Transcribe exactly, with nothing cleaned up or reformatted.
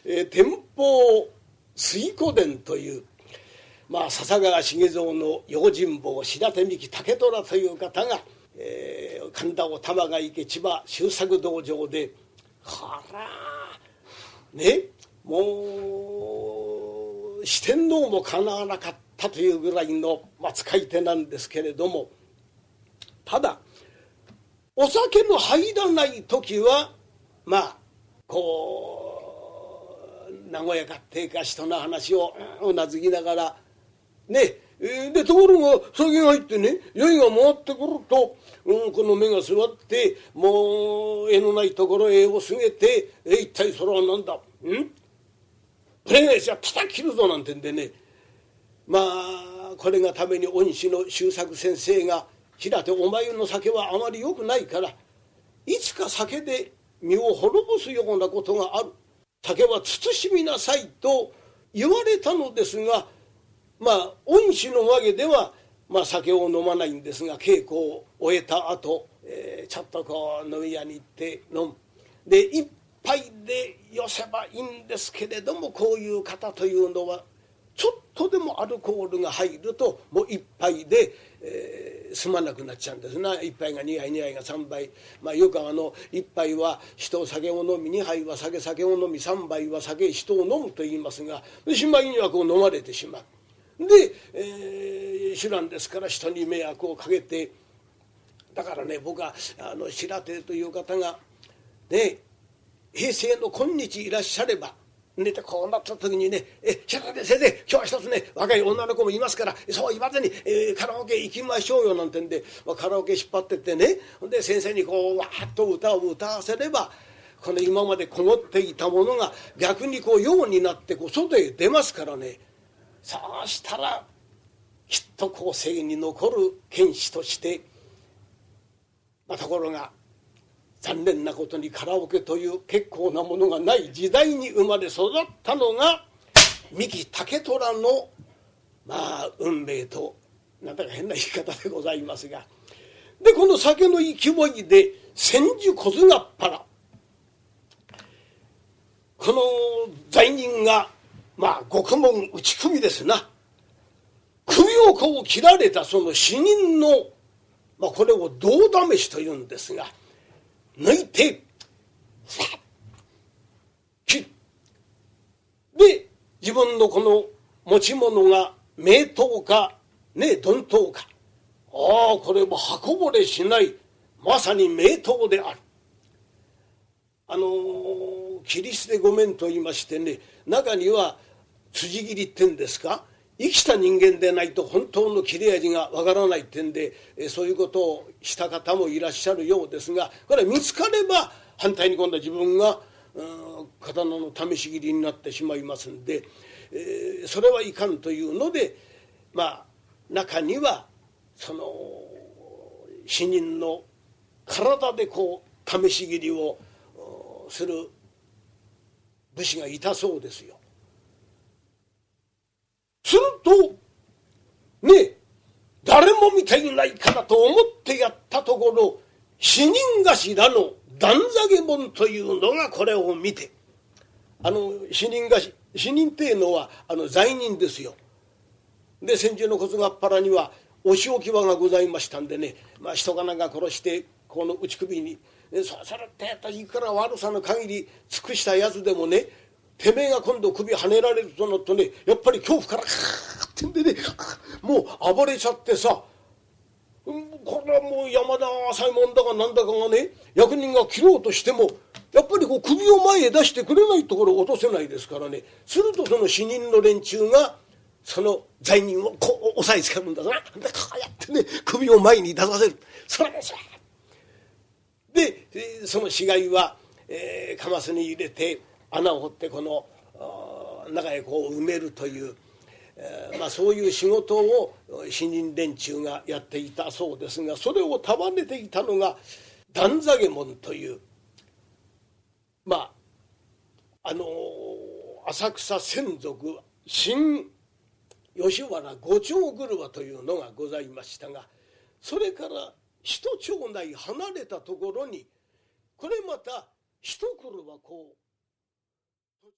えー、天保水湖伝という、まあ、笹川重蔵の用心棒白手三木竹虎という方が、えー、神田を玉川池千葉周作道場でこらねもう四天王もかなわなかったというぐらいの、まあ、使い手なんですけれども、ただお酒の入らない時はまあこう和やかっていうか人の話をうなずきながらね、でところが酒が入ってね酔いが回ってくると、うん、この目が座ってもう絵のないところへ絵をすげて「え一体それは何だんプレゲージは叩き切るぞ」なんてんでね、まあこれがために恩師の周作先生が「平手お前の酒はあまり良くないからいつか酒で身を滅ぼすようなことがある。酒は慎みなさい」と言われたのですが、まあ恩師のわけでは、まあ、酒を飲まないんですが、稽古を終えた後、えー、ちょっとこう飲み屋に行って飲む。で一杯でよせばいいんですけれども、こういう方というのはちょっとでもアルコールが入るともう一杯で、えー、済まなくなっちゃうんですな。一杯が二杯二杯が三杯、まあ、よくあの一杯は人酒を飲み二杯は酒酒を飲み三杯は酒人を飲むと言いますが、しまいにはこう飲まれてしまう。で、えー、手段ですから人に迷惑をかけて、だからね僕はあの白手という方がね平成の今日いらっしゃれば寝てこうなった時にね「え白手先生今日は一つね若い女の子もいますからそう言わずに、えー、カラオケ行きましょうよ」なんてんで、まあ、カラオケ引っ張ってってね、で先生にこうわーっと歌を歌わせれば、この今までこもっていたものが逆にこう陽になってこう外へ出ますからね。そうしたらきっと後世に残る剣士として、まあ、ところが残念なことにカラオケという結構なものがない時代に生まれ育ったのが三木竹虎のまあ運命となんだか変な言い方でございますが、でこの酒の勢いで千手小津がっぱら、この罪人がまあ獄門打ち首ですな。首をこう切られたその死人の、まあ、これを胴試しというんですが、抜いてさっ切る。で自分のこの持ち物が名刀かね鈍刀か、ああこれも刃こぼれしないまさに名刀である。あのー、切り捨て御免と言いましてね、中には辻切りってんですか、生きた人間でないと本当の切れ味がわからないってんで、えそういうことをした方もいらっしゃるようですが、これ見つかれば反対に今度は自分が、うん、刀の試し切りになってしまいますんで、えー、それはいかんというので、まあ中にはその死人の体でこう試し切りをする武士がいたそうですよ。するとね誰も見ていないからと思ってやったところ、死人頭の段下げ門というのがこれを見て、あの死人頭死人っていうのはあの罪人ですよ。で千手の小津がっぱらにはお仕置き場がございましたんでね、まあ、人かなんか殺してこの内首に「そうそれってやったらいくら悪さの限り尽くしたやつでもね、てめえが今度首はねられるとなるとねやっぱり恐怖からカーッてんでねもう暴れちゃってさ、これはもう山田浅いもんだかなんだかがね役人が切ろうとしてもやっぱりこう首を前へ出してくれないところを落とせないですからね。するとその死人の連中がその罪人をこう押さえつけるんだぞな。でこうやってね首を前に出させる。それですわ。でその死骸は、えー、カマスに入れて穴を掘ってこの中へこう埋めるという、えーまあ、そういう仕事を死人連中がやっていたそうですが、それを束ねていたのが段下げ門という、まああのー、浅草専属新吉原五丁車というのがございましたが、それから一町内離れたところにこれまた一車こう